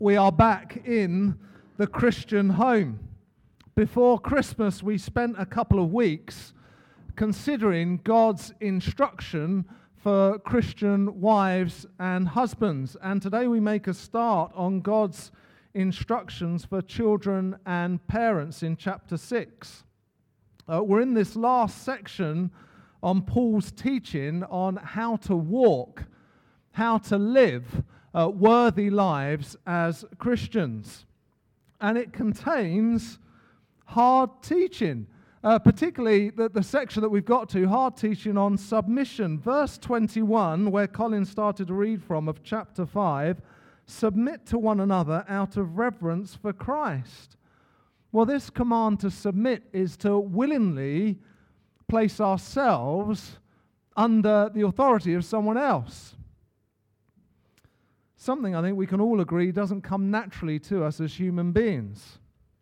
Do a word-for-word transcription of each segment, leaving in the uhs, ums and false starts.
we are back in the Christian home. Before Christmas, we spent a couple of weeks considering God's instruction for Christian wives and husbands. And today we make a start on God's instructions for children and parents in chapter six. Uh, we're in this last section on Paul's teaching on how to walk, how to live uh, worthy lives as Christians. And it contains hard teaching, uh, particularly the, the section that we've got to, hard teaching on submission. Verse twenty-one, where Colin started to read from of chapter five, submit to one another out of reverence for Christ. Well, this command to submit is to willingly place ourselves under the authority of someone else. Something I think we can all agree doesn't come naturally to us as human beings.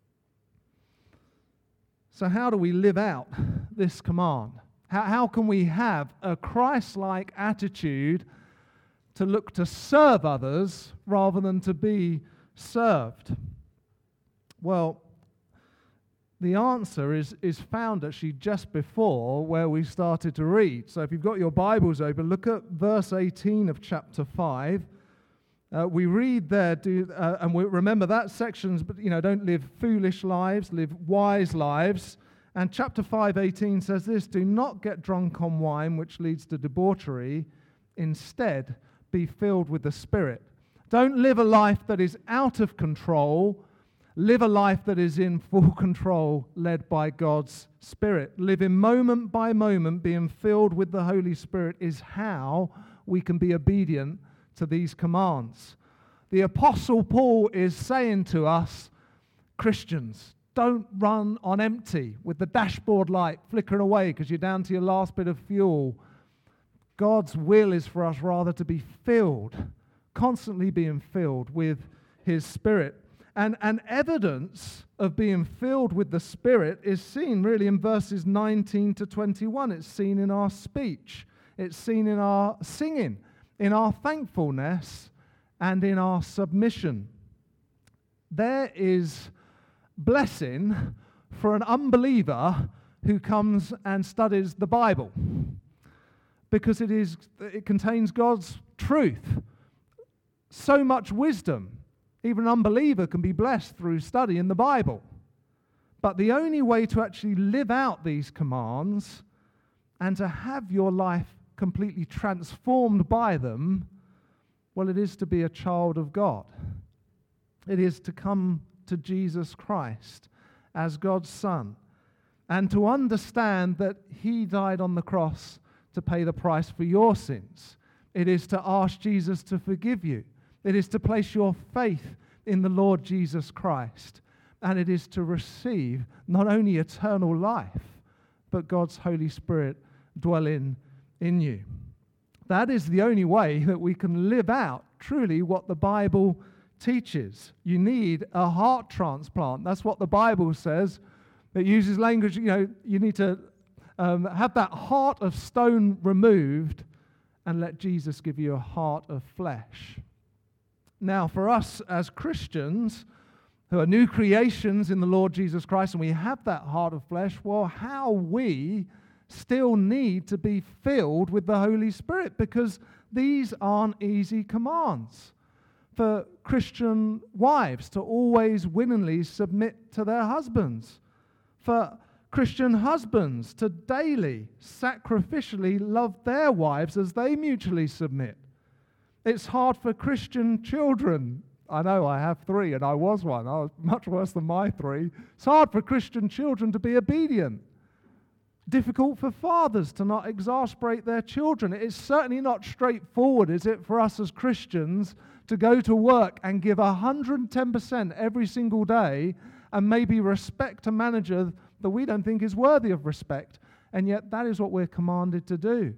So how do we live out this command? How, how can we have a Christ-like attitude to look to serve others rather than to be served? Well, the answer is, is found actually just before where we started to read. So if you've got your Bibles open, look at verse eighteen of chapter five. Uh, we read there, do, uh, and we remember that section's, you know, don't live foolish lives, live wise lives. And chapter five, eighteen says this, do not get drunk on wine, which leads to debauchery. Instead, be filled with the Spirit. Don't live a life that is out of control. Live a life that is in full control, led by God's Spirit. Living moment by moment, being filled with the Holy Spirit is how we can be obedient to these commands. The Apostle Paul is saying to us, Christians, don't run on empty with the dashboard light flickering away because you're down to your last bit of fuel. God's will is for us rather to be filled, constantly being filled with His Spirit. And, and evidence of being filled with the Spirit is seen really in verses nineteen to twenty-one. It's seen in our speech. It's seen in our singing, in our thankfulness, and in our submission. There is blessing for an unbeliever who comes and studies the Bible, because it is it contains God's truth, so much wisdom. Even an unbeliever can be blessed through studying the Bible. But the only way to actually live out these commands and to have your life completely transformed by them, well, it is to be a child of God. It is to come to Jesus Christ as God's Son and to understand that He died on the cross to pay the price for your sins. It is to ask Jesus to forgive you. It is to place your faith in the Lord Jesus Christ. And it is to receive not only eternal life, but God's Holy Spirit dwelling in you. That is the only way that we can live out truly what the Bible teaches. You need a heart transplant. That's what the Bible says. It uses language, you know, you need to um, have that heart of stone removed and let Jesus give you a heart of flesh. Now, for us as Christians who are new creations in the Lord Jesus Christ, and we have that heart of flesh, well, how we still need to be filled with the Holy Spirit, because these aren't easy commands. For Christian wives to always willingly submit to their husbands. For Christian husbands to daily, sacrificially love their wives as they mutually submit. It's hard for Christian children. I know I have three, and I was one. I was much worse than my three. It's hard for Christian children to be obedient. Difficult for fathers to not exasperate their children. It's certainly not straightforward, is it, for us as Christians to go to work and give one hundred ten percent every single day and maybe respect a manager that we don't think is worthy of respect. And yet that is what we're commanded to do.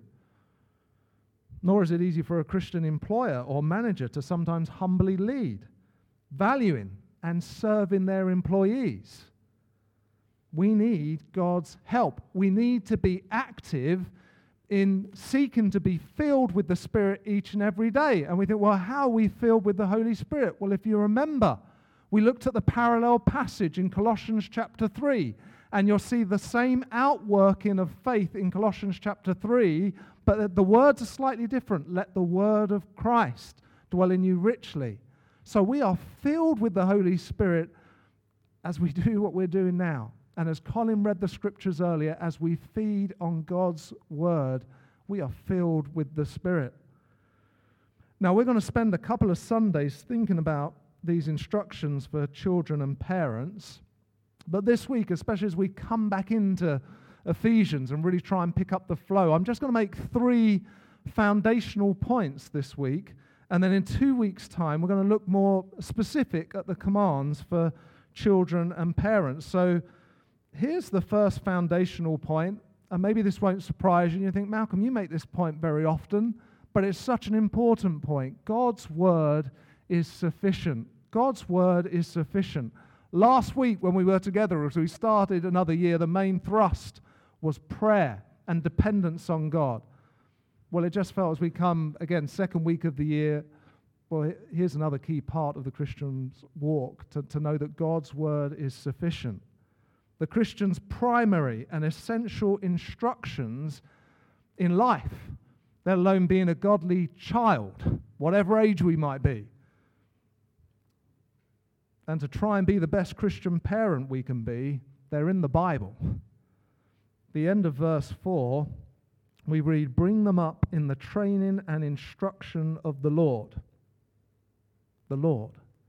Nor is it easy for a Christian employer or manager to sometimes humbly lead, valuing and serving their employees. We need God's help. We need to be active in seeking to be filled with the Spirit each and every day. And we think, well, how are we filled with the Holy Spirit? Well, if you remember, we looked at the parallel passage in Colossians chapter three, and you'll see the same outworking of faith in Colossians chapter three, but the words are slightly different. Let the word of Christ dwell in you richly. So we are filled with the Holy Spirit as we do what we're doing now. And as Colin read the scriptures earlier, as we feed on God's word, we are filled with the Spirit. Now, we're going to spend a couple of Sundays thinking about these instructions for children and parents. But this week, especially as we come back into Ephesians and really try and pick up the flow, I'm just going to make three foundational points this week. And then in two weeks' time, we're going to look more specific at the commands for children and parents. So here's the first foundational point, and maybe this won't surprise you. You think, Malcolm, you make this point very often, but it's such an important point. God's word is sufficient. God's word is sufficient. Last week when we were together, as we started another year, the main thrust was prayer and dependence on God. Well, it just felt as we come, again, second week of the year, well, here's another key part of the Christian's walk, to, to know that God's word is sufficient. The Christian's primary and essential instructions in life, let alone being a godly child, whatever age we might be, and to try and be the best Christian parent we can be, they're in the Bible. The end of verse four, we read, bring them up in the training and instruction of the Lord. The Lord.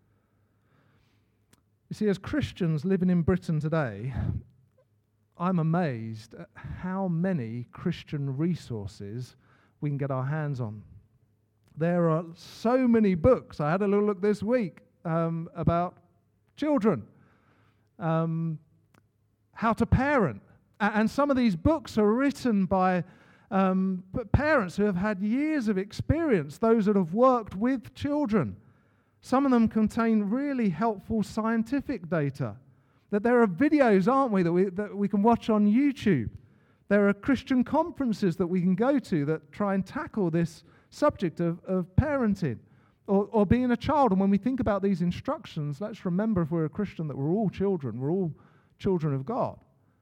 You see, as Christians living in Britain today, I'm amazed at how many Christian resources we can get our hands on. There are so many books. I had a little look this week um, about children, um, how to parent. And some of these books are written by um, parents who have had years of experience, those that have worked with children. Some of them contain really helpful scientific data. That there are videos, aren't we, that we, that we can watch on YouTube. There are Christian conferences that we can go to that try and tackle this subject of, of parenting or, or being a child. And when we think about these instructions, let's remember, if we're a Christian, that we're all children. We're all children of God.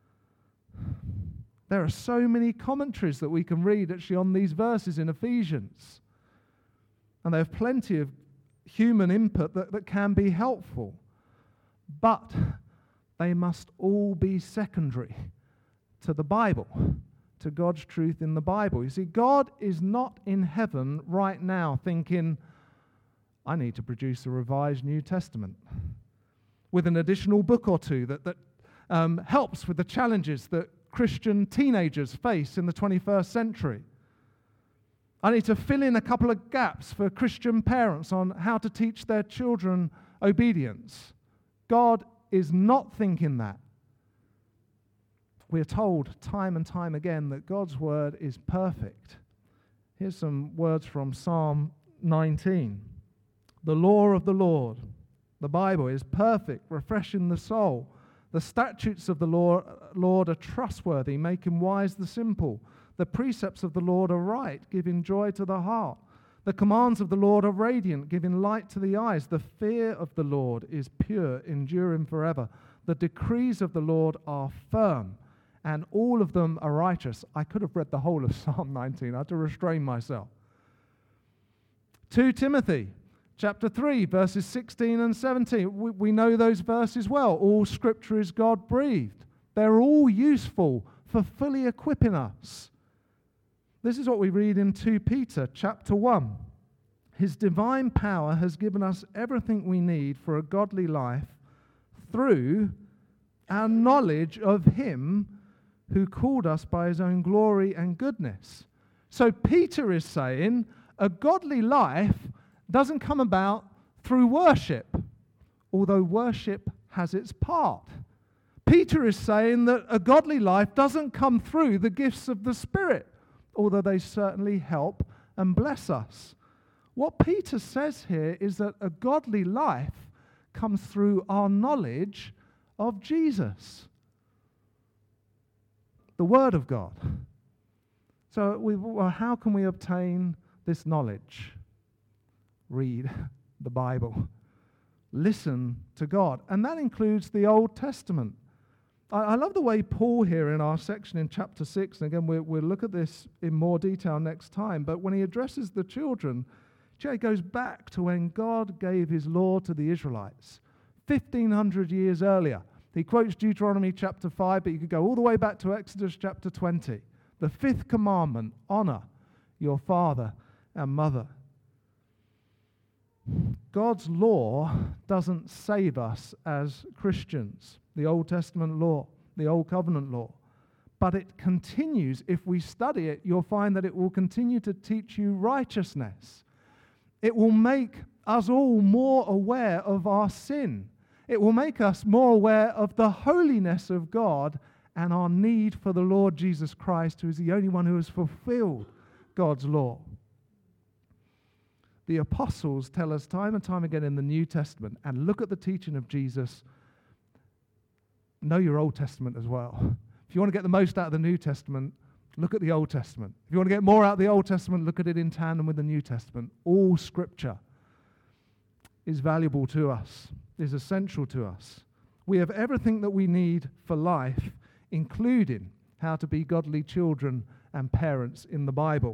There are so many commentaries that we can read actually on these verses in Ephesians. And they have plenty of human input that, that can be helpful. But they must all be secondary to the Bible, to God's truth in the Bible. You see, God is not in heaven right now thinking, I need to produce a revised New Testament with an additional book or two that, that um, helps with the challenges that Christian teenagers face in the twenty-first century. I need to fill in a couple of gaps for Christian parents on how to teach their children obedience. God is not thinking that. We are told time and time again that God's word is perfect. Here's some words from Psalm nineteen. The law of the Lord, the Bible, is perfect, refreshing the soul. The statutes of the Lord are trustworthy, making wise the simple. The precepts of the Lord are right, giving joy to the heart. The commands of the Lord are radiant, giving light to the eyes. The fear of the Lord is pure, enduring forever. The decrees of the Lord are firm, and all of them are righteous. I could have read the whole of Psalm nineteen. I had to restrain myself. Second Timothy chapter three, verses sixteen and seventeen. We, we know those verses well. All scripture is God-breathed. They're all useful for fully equipping us. This is what we read in Second Peter chapter one. His divine power has given us everything we need for a godly life through our knowledge of him who called us by his own glory and goodness. So Peter is saying a godly life doesn't come about through worship, although worship has its part. Peter is saying that a godly life doesn't come through the gifts of the Spirit, although they certainly help and bless us. What Peter says here is that a godly life comes through our knowledge of Jesus, the Word of God. So we, well, how can we obtain this knowledge? Read the Bible. Listen to God. And that includes the Old Testament. I, I love the way Paul here in our section in chapter six, and again, we'll, we'll look at this in more detail next time, but when he addresses the children, he goes back to when God gave his law to the Israelites, fifteen hundred years earlier. He quotes Deuteronomy chapter five, but you could go all the way back to Exodus chapter twenty. The fifth commandment, honor your father and mother. God's law doesn't save us as Christians, the Old Testament law, the Old Covenant law, but it continues. If we study it, you'll find that it will continue to teach you righteousness. It will make us all more aware of our sin. It will make us more aware of the holiness of God and our need for the Lord Jesus Christ, who is the only one who has fulfilled God's law. The apostles tell us time and time again in the New Testament, and look at the teaching of Jesus, know your Old Testament as well. If you want to get the most out of the New Testament, look at the Old Testament. If you want to get more out of the Old Testament, look at it in tandem with the New Testament. All Scripture is valuable to us, is essential to us. We have everything that we need for life, including how to be godly children and parents in the Bible.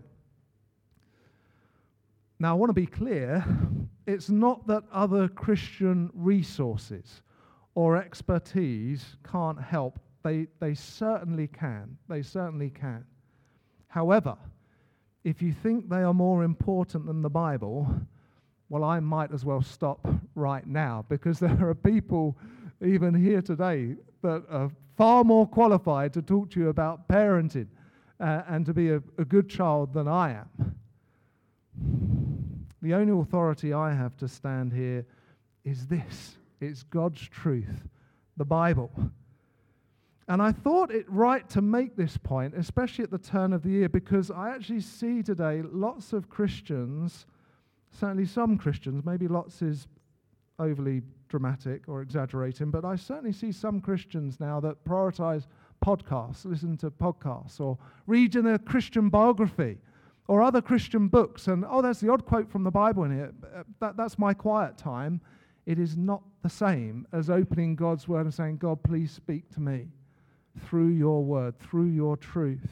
Now, I want to be clear, it's not that other Christian resources or expertise can't help. They, they certainly can. They certainly can. However, if you think they are more important than the Bible, well, I might as well stop right now, because there are people even here today that are far more qualified to talk to you about parenting uh, and to be a, a good child than I am. The only authority I have to stand here is this. It's God's truth, the Bible. And I thought it right to make this point, especially at the turn of the year, because I actually see today lots of Christians, certainly some Christians, maybe lots is overly dramatic or exaggerating, but I certainly see some Christians now that prioritize podcasts, listen to podcasts, or read in a Christian biography, or other Christian books, and, oh, there's the odd quote from the Bible in here. That, that's my quiet time. It is not the same as opening God's word and saying, God, please speak to me through your word, through your truth.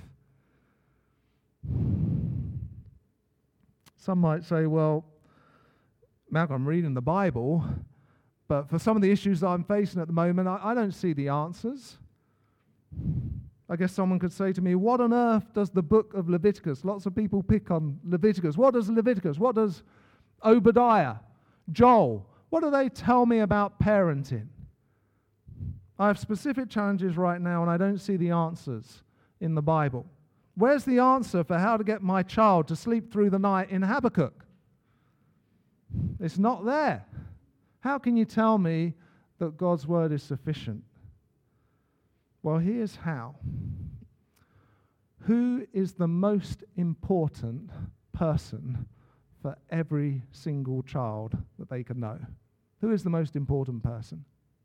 Some might say, well, Malcolm, I'm reading the Bible, but for some of the issues that I'm facing at the moment, I, I don't see the answers. I guess someone could say to me, what on earth does the book of Leviticus, lots of people pick on Leviticus, what does Leviticus, what does Obadiah, Joel, what do they tell me about parenting? I have specific challenges right now, and I don't see the answers in the Bible. Where's the answer for how to get my child to sleep through the night in Habakkuk? It's not there. How can you tell me that God's word is sufficient? Well, here's how. Who is the most important person for every single child that they can know? Who is the most important person?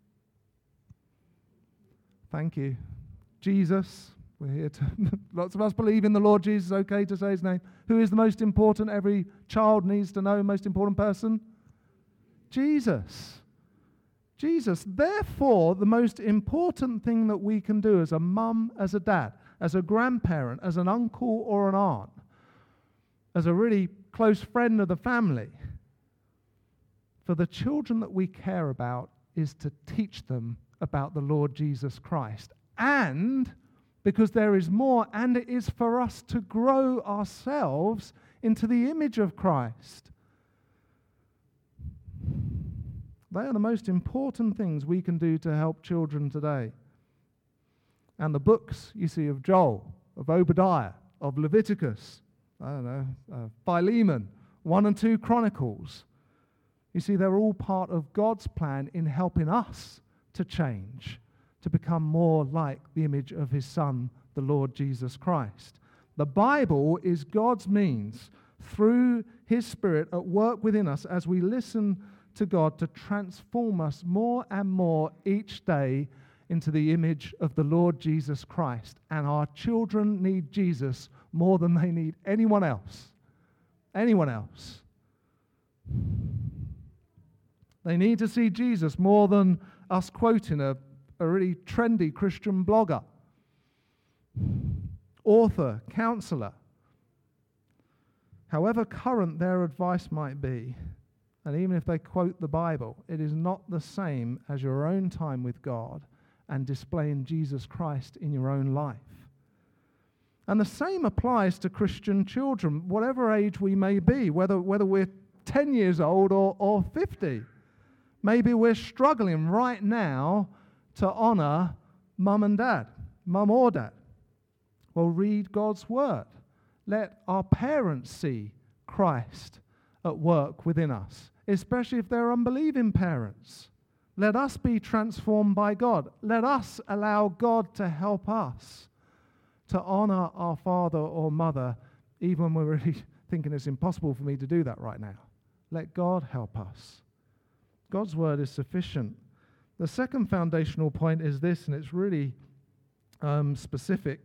Thank you. Jesus. We're here to, lots of us believe in the Lord Jesus, okay to say his name. Who is the most important, every child needs to know, most important person? Jesus. Jesus. Therefore, the most important thing that we can do as a mum, as a dad, as a grandparent, as an uncle or an aunt, as a really close friend of the family, for the children that we care about is to teach them about the Lord Jesus Christ. And because there is more, and it is for us to grow ourselves into the image of Christ. They are the most important things we can do to help children today. And the books, you see, of Joel, of Obadiah, of Leviticus, I don't know, uh, Philemon, one and two Chronicles, you see, they're all part of God's plan in helping us to change, to become more like the image of his Son, the Lord Jesus Christ. The Bible is God's means through his Spirit at work within us as we listen to God to transform us more and more each day into the image of the Lord Jesus Christ. And our children need Jesus more than they need anyone else. Anyone else. They need to see Jesus more than us quoting a, a really trendy Christian blogger, author, counselor. However current their advice might be, and even if they quote the Bible, it is not the same as your own time with God and displaying Jesus Christ in your own life. And the same applies to Christian children, whatever age we may be, whether, whether we're ten years old or, or fifty. Maybe we're struggling right now to honor mum and dad, mum or dad. Well, read God's word. Let our parents see Christ at work within us, especially if they're unbelieving parents. Let us be transformed by God. Let us allow God to help us to honor our father or mother, even when we're really thinking it's impossible for me to do that right now. Let God help us. God's word is sufficient. The second foundational point is this, and it's really um, specific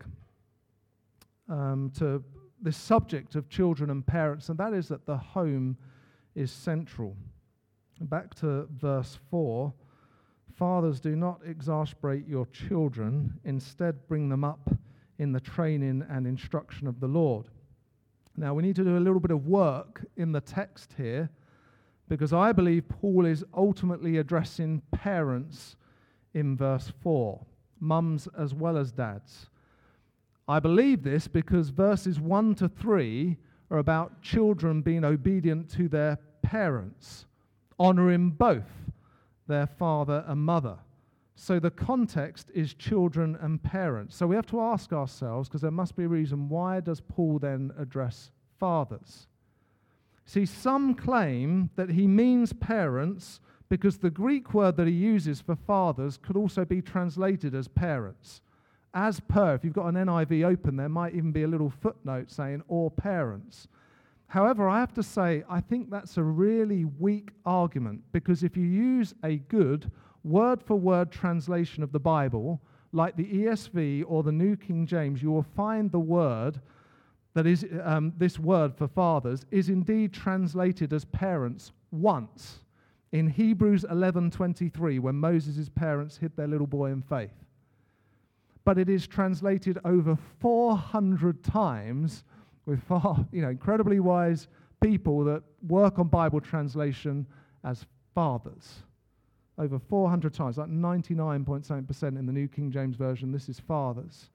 um, to this subject of children and parents, and that is that the home is central. Back to verse four. Fathers, do not exasperate your children. Instead, bring them up in the training and instruction of the Lord. Now, we need to do a little bit of work in the text here, because I believe Paul is ultimately addressing parents in verse four, mums as well as dads. I believe this because verses one to three are about children being obedient to their parents, honoring both their father and mother. So the context is children and parents. So we have to ask ourselves, because there must be a reason, why does Paul then address fathers? See, some claim that he means parents because the Greek word that he uses for fathers could also be translated as parents. As per, if you've got an N I V open, there might even be a little footnote saying, or parents. However, I have to say, I think that's a really weak argument, because if you use a good word-for-word translation of the Bible, like the E S V or the New King James, you will find the word that is, um, this word for fathers is indeed translated as parents once in Hebrews eleven twenty-three, when Moses' parents hid their little boy in faith. But it is translated over four hundred times with far, you know, incredibly wise people that work on Bible translation as fathers. Over four hundred times, like ninety-nine point seven percent in the New King James Version, this is fathers.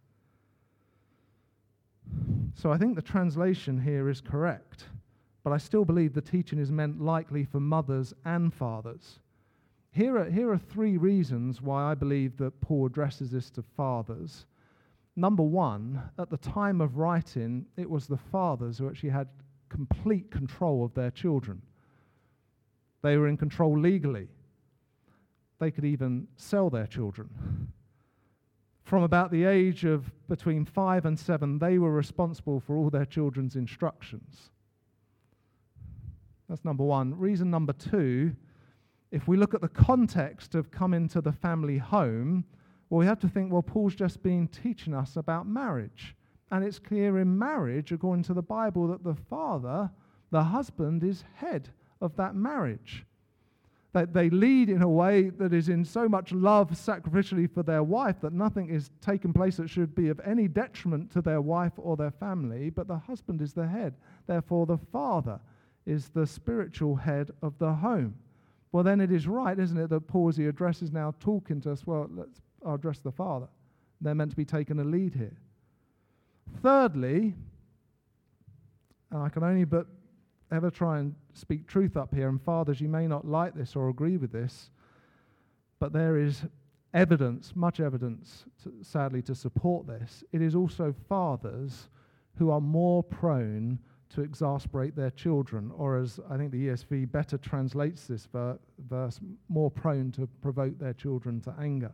So I think the translation here is correct, but I still believe the teaching is meant likely for mothers and fathers. Here are, here are three reasons why I believe that Paul addresses this to fathers. Number one, at the time of writing, it was the fathers who actually had complete control of their children. They were in control legally. They could even sell their children. From about the age of between five and seven, they were responsible for all their children's instructions. That's number one. Reason number two, if we look at the context of coming to the family home, well, we have to think, well, Paul's just been teaching us about marriage. And it's clear in marriage, according to the Bible, that the father, the husband, is head of that marriage. That they lead in a way that is in so much love sacrificially for their wife that nothing is taking place that should be of any detriment to their wife or their family, but the husband is the head. Therefore, the father is the spiritual head of the home. Well, then it is right, isn't it, that Paul, as he addresses now, talking to us, well, let's address the father. They're meant to be taking a lead here. Thirdly, and I can only but ever try and speak truth up here, and fathers, you may not like this or agree with this, but there is evidence, much evidence, to, sadly, to support this. It is also fathers who are more prone to exasperate their children, or as I think the E S V better translates this ver- verse, more prone to provoke their children to anger.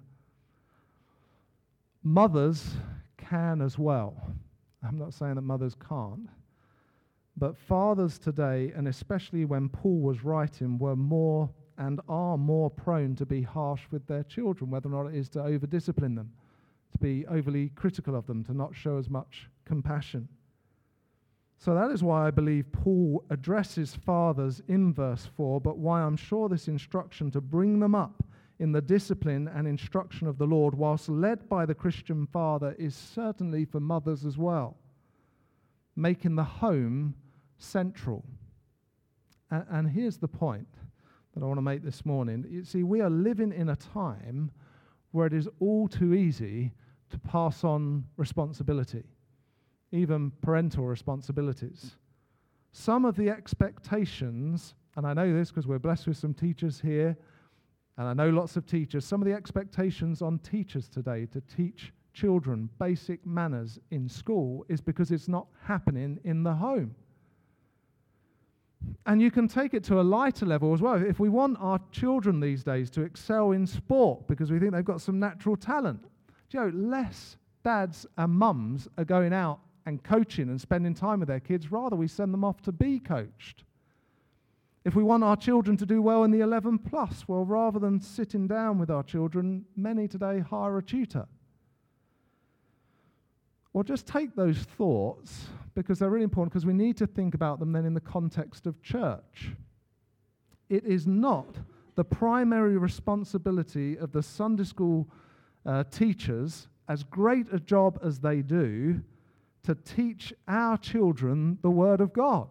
Mothers can as well. I'm not saying that mothers can't. But fathers today, and especially when Paul was writing, were more and are more prone to be harsh with their children, whether or not it is to over-discipline them, to be overly critical of them, to not show as much compassion. So that is why I believe Paul addresses fathers in verse four, but why I'm sure this instruction to bring them up in the discipline and instruction of the Lord, whilst led by the Christian father, is certainly for mothers as well, making the home central. And, and here's the point that I want to make this morning. You see, we are living in a time where it is all too easy to pass on responsibility, even parental responsibilities. Some of the expectations, and I know this because we're blessed with some teachers here, and I know lots of teachers, some of the expectations on teachers today to teach children basic manners in school is because it's not happening in the home. And you can take it to a lighter level as well. If we want our children these days to excel in sport because we think they've got some natural talent, do you know, less dads and mums are going out and coaching and spending time with their kids, rather we send them off to be coached. If we want our children to do well in the eleven plus, well, rather than sitting down with our children, many today hire a tutor. Well, just take those thoughts, because they're really important, because we need to think about them then in the context of church. It is not the primary responsibility of the Sunday school uh, teachers, as great a job as they do, to teach our children the Word of God.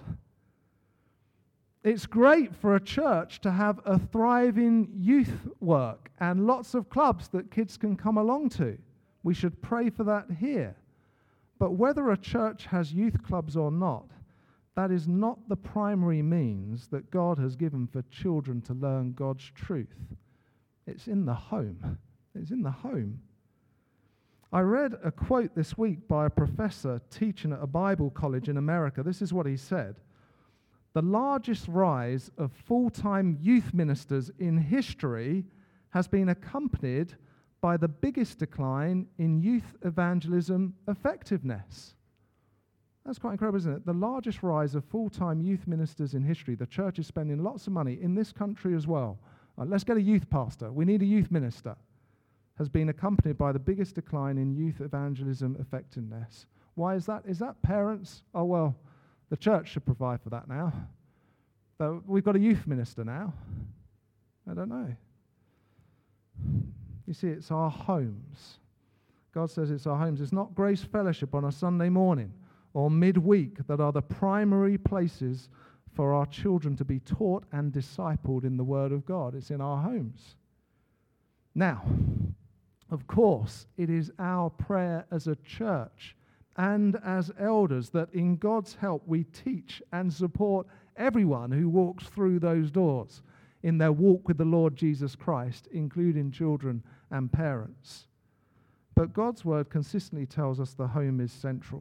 It's great for a church to have a thriving youth work and lots of clubs that kids can come along to. We should pray for that here. But whether a church has youth clubs or not, that is not the primary means that God has given for children to learn God's truth. It's in the home. It's in the home. I read a quote this week by a professor teaching at a Bible college in America. This is what he said. The largest rise of full-time youth ministers in history has been accompanied by the biggest decline in youth evangelism effectiveness. That's quite incredible, isn't it? The largest rise of full-time youth ministers in history. The church is spending lots of money in this country as well. Right, let's get a youth pastor. We need a youth minister. Has been accompanied by the biggest decline in youth evangelism effectiveness. Why is that? Is that parents? Oh, well, the church should provide for that now. So we've got a youth minister now. I don't know. You see, it's our homes. God says it's our homes. It's not Grace Fellowship on a Sunday morning or midweek that are the primary places for our children to be taught and discipled in the Word of God. It's in our homes. Now, of course, it is our prayer as a church and as elders that in God's help we teach and support everyone who walks through those doors in their walk with the Lord Jesus Christ, including children and parents. But God's word consistently tells us the home is central.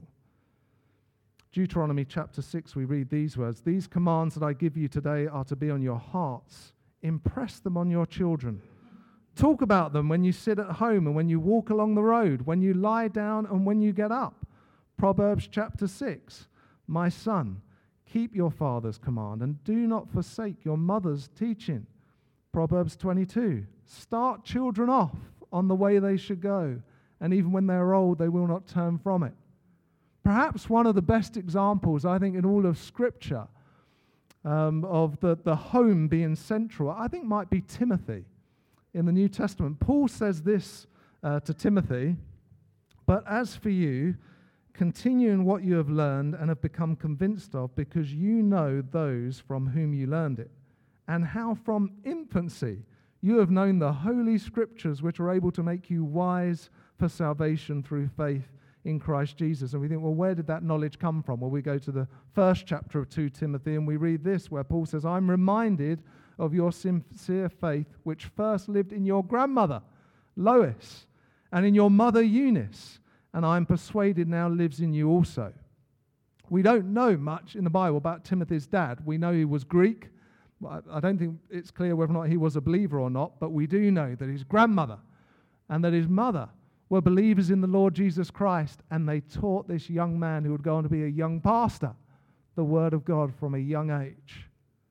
Deuteronomy chapter six, we read these words, "These commands that I give you today are to be on your hearts. Impress them on your children. Talk about them when you sit at home and when you walk along the road, when you lie down and when you get up." Proverbs chapter six, "My son, keep your father's command and do not forsake your mother's teaching." Proverbs twenty-two, "Start children off on the way they should go, and even when they're old, they will not turn from it." Perhaps one of the best examples, I think, in all of Scripture um, of the, the home being central, I think might be Timothy in the New Testament. Paul says this uh, to Timothy, "But as for you, continue in what you have learned and have become convinced of, because you know those from whom you learned it, and how from infancy you have known the Holy Scriptures, which are able to make you wise for salvation through faith in Christ Jesus." And we think, well, where did that knowledge come from? Well, we go to the first chapter of Second Timothy and we read this, where Paul says, "I'm reminded of your sincere faith, which first lived in your grandmother, Lois, and in your mother, Eunice, and I'm persuaded now lives in you also." We don't know much in the Bible about Timothy's dad. We know he was Greek. I don't think it's clear whether or not he was a believer or not, but we do know that his grandmother and that his mother were believers in the Lord Jesus Christ, and they taught this young man who would go on to be a young pastor the Word of God from a young age.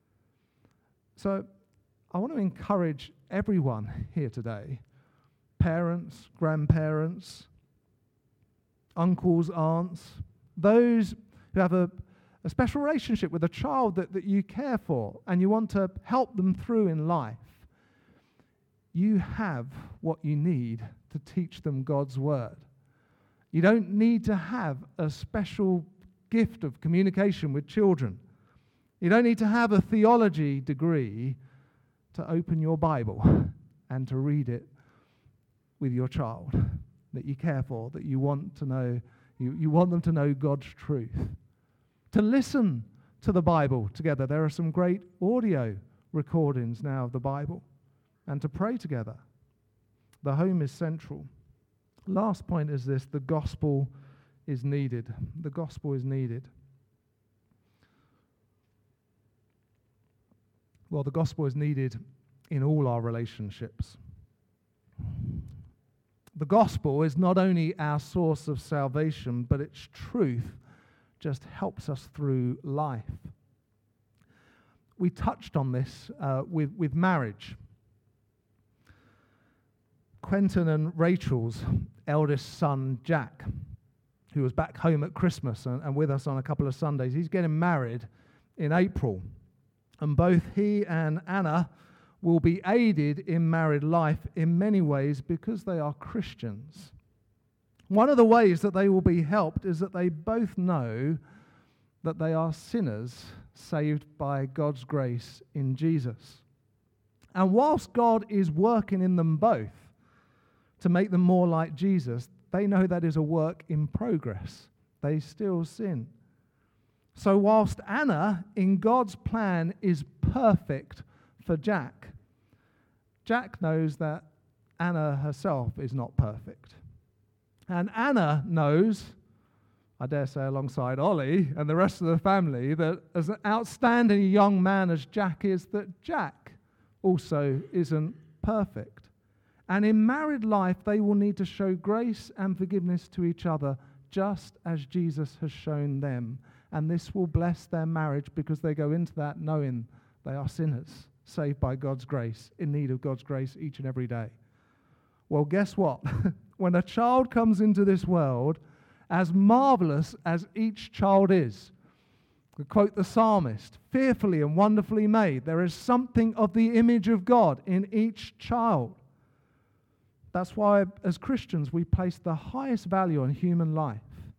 So I want to encourage everyone here today, parents, grandparents, uncles, aunts, those who have a, a special relationship with a child that, that you care for and you want to help them through in life, you have what you need to teach them God's word. You don't need to have a special gift of communication with children. You don't need to have a theology degree to open your Bible and to read it with your child that you care for, that you want to know, you, you want them to know God's truth. To listen to the Bible together. There are some great audio recordings now of the Bible. And to pray together. The home is central. Last point is this: the gospel is needed. The gospel is needed. Well, the gospel is needed in all our relationships. The gospel is not only our source of salvation, but its truth just helps us through life. We touched on this uh, with, with marriage. Quentin and Rachel's eldest son, Jack, who was back home at Christmas and, and with us on a couple of Sundays, he's getting married in April. And both he and Anna will be aided in married life in many ways because they are Christians. One of the ways that they will be helped is that they both know that they are sinners saved by God's grace in Jesus. And whilst God is working in them both to make them more like Jesus, they know that is a work in progress. They still sin. So whilst Anna, in God's plan, is perfect for Jack, Jack knows that Anna herself is not perfect. And Anna knows, I dare say alongside Ollie and the rest of the family, that as an outstanding young man as Jack is, that Jack also isn't perfect. And in married life, they will need to show grace and forgiveness to each other, just as Jesus has shown them. And this will bless their marriage because they go into that knowing they are sinners, saved by God's grace, in need of God's grace each and every day. Well, guess what? When a child comes into this world, as marvelous as each child is, to quote the psalmist, fearfully and wonderfully made, there is something of the image of God in each child. That's why, as Christians, we place the highest value on human life.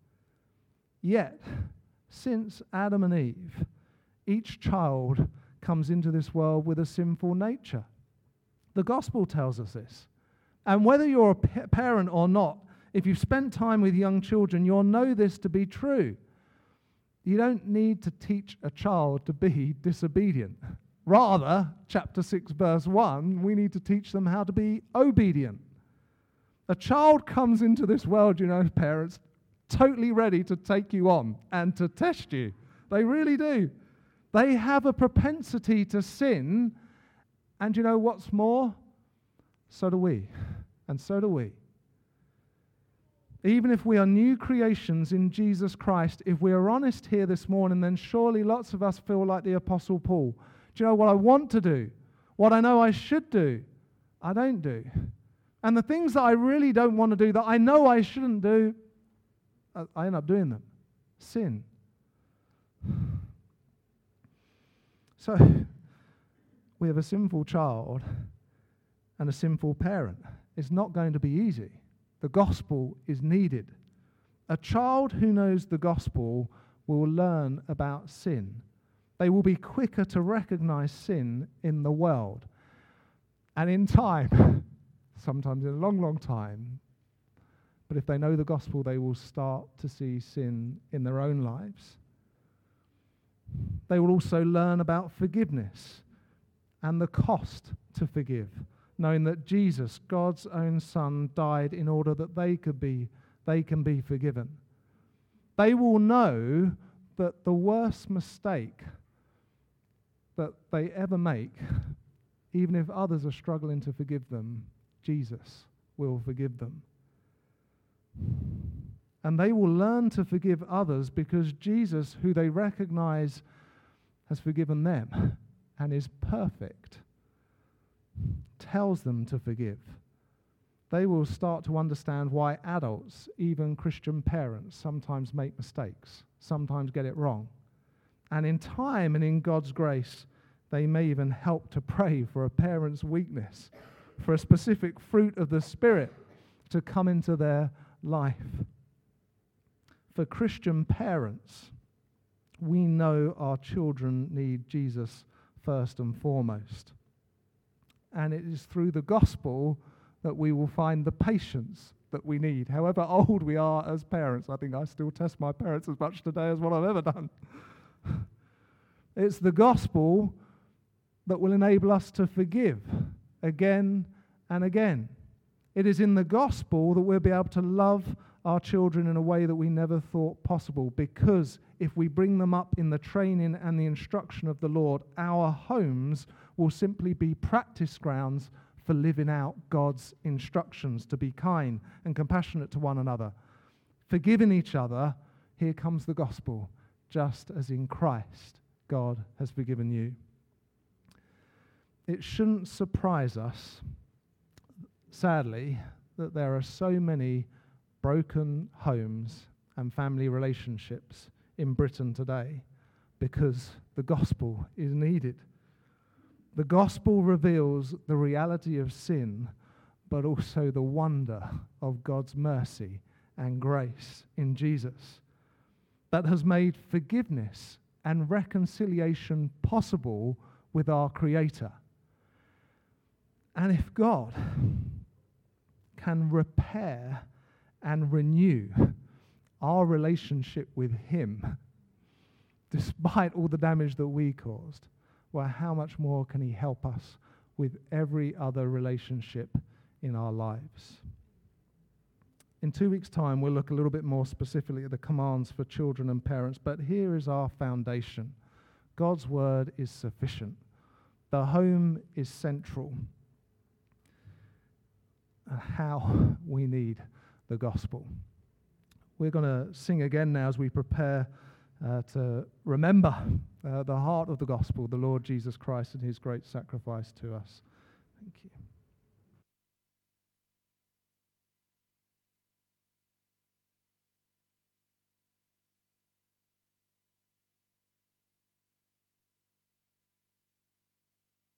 Yet, since Adam and Eve, each child comes into this world with a sinful nature. The gospel tells us this. And whether you're a pa- parent or not, if you've spent time with young children, you'll know this to be true. You don't need to teach a child to be disobedient. Rather, chapter six, verse one, we need to teach them how to be obedient. A child comes into this world, you know, parents, totally ready to take you on and to test you. They really do. They have a propensity to sin, and you know what's more? So do we, and so do we. Even if we are new creations in Jesus Christ, if we are honest here this morning, then surely lots of us feel like the Apostle Paul. Do you know what I want to do? What I know I should do, I don't do. And the things that I really don't want to do, that I know I shouldn't do, I end up doing them. Sin. So, we have a sinful child and a sinful parent. It's not going to be easy. The gospel is needed. A child who knows the gospel will learn about sin. They will be quicker to recognize sin in the world. And in time, sometimes in a long, long time, but if they know the gospel, they will start to see sin in their own lives. They will also learn about forgiveness and the cost to forgive, knowing that Jesus, God's own Son, died in order that they could be, they can be forgiven. They will know that the worst mistake that they ever make, even if others are struggling to forgive them, Jesus will forgive them. And they will learn to forgive others because Jesus, who they recognize, has forgiven them and is perfect, tells them to forgive. They will start to understand why adults, even Christian parents, sometimes make mistakes, sometimes get it wrong. And in time and in God's grace, they may even help to pray for a parent's weakness, for a specific fruit of the Spirit to come into their life. For Christian parents, we know our children need Jesus first and foremost. And it is through the gospel that we will find the patience that we need. However old we are as parents, I think I still test my parents as much today as what I've ever done. It's the gospel that will enable us to forgive again and again. It is in the gospel that we'll be able to love our children in a way that we never thought possible, because if we bring them up in the training and the instruction of the Lord, our homes will simply be practice grounds for living out God's instructions to be kind and compassionate to one another, forgiving each other. Here comes the gospel, just as in Christ God has forgiven you. It shouldn't surprise us, sadly, that there are so many broken homes and family relationships in Britain today, because the gospel is needed. The gospel reveals the reality of sin, but also the wonder of God's mercy and grace in Jesus that has made forgiveness and reconciliation possible with our Creator. And if God can repair and renew our relationship with Him, despite all the damage that we caused, well, how much more can He help us with every other relationship in our lives? In two weeks' time, we'll look a little bit more specifically at the commands for children and parents, but here is our foundation. God's word is sufficient. The home is central. And how we need the gospel. We're going to sing again now as we prepare uh, to remember uh, the heart of the gospel, the Lord Jesus Christ and His great sacrifice to us. Thank you.